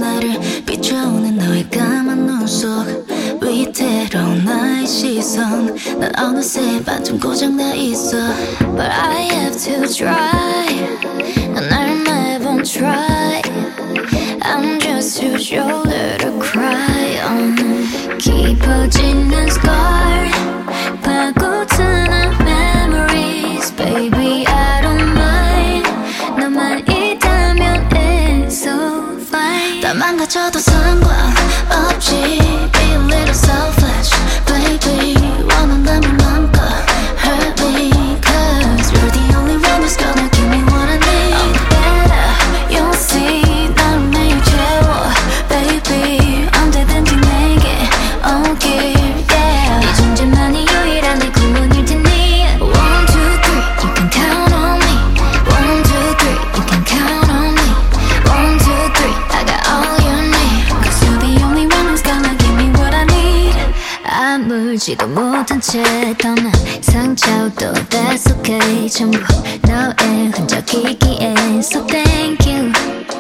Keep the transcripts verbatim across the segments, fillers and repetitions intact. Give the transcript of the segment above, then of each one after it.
나를 비춰오는 너의 까만 눈 속 위태로운 나의 시선 난 어느새 반쯤 고장나 있어 But I have to try 날 매번 try I'm just your shoulder to cry on 깊어지는 scar 파고드는 memories Baby I don't mind 너만 있다면 it's so fine 다 망가져도 상관없지 Be a little selfish Baby 원한다면 맘껏 hurt me Cause you're the only one who's gonna give me what I need I'm better you'll see 나를 매일 채워 Baby 언제든지 내게 오길 yeah 네 존재만이 유일한 내 구원일 테니 One two three you can count on me One two three you can count on me One two three I got all you need Cause you're the only one who's gonna give me what I need 아물지도 못한 채 떠난 상처도 that's okay 전부 너의 흔적이기에 So thank you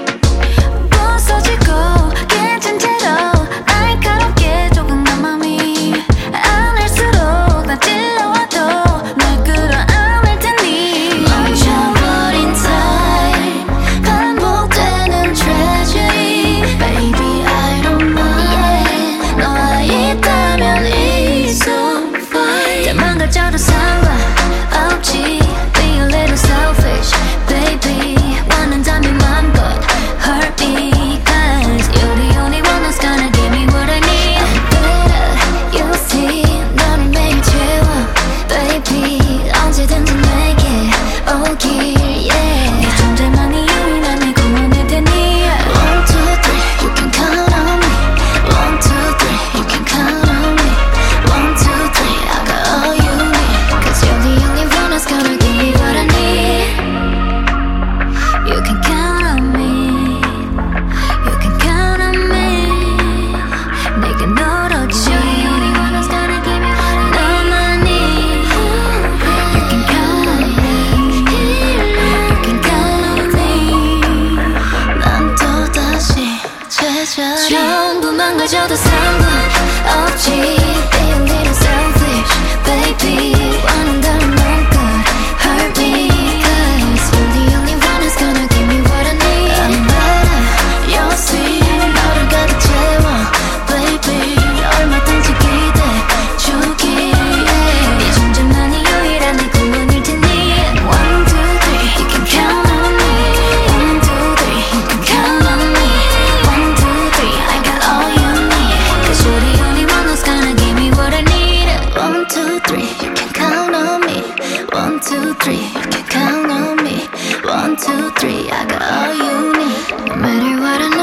부서지고 괜찮 채로 날카롭게 조금 난 맘이 안을수록 나 찔러와도 널 끌어안을 테니 멈춰버린 time 반복되는 tragedy Baby I don't mind 너와 있다면 it's so fine 다 망가져도 상관없지 Be a little selfish Baby 원한다면 맘껏 hurt me Cause you're the only one that's gonna give me what I need I'm better you'll see 너를 매일 채워 Baby 언제든지 내게 오길 yeah 네 존재만이 유일한 내 구원일 테니 One two three you can count on me One two three you can count on me One two three I got all you need Cause you're the only one that's gonna give me what I need You can count on me You can count on me 내게 널어줘 너만이 You can count on me You can count on me 난 또다시 제자리 전부 망가져도 상관없지 Be a little selfish Baby 원한다면 맘껏 hurt me Cause you're the only one who's gonna give me what I need I'm better you'll see 너를 가득 채워 Baby 얼마든지 기대주기 yeah 네 존재만이 유일한 내 구원일 테니 One two three you can count on me One two three you can count on me One two three I got all you need Cause you're the only one who's gonna give me what I need One two three you can count on me One two three you can count on me One two three I got all you need No matter what I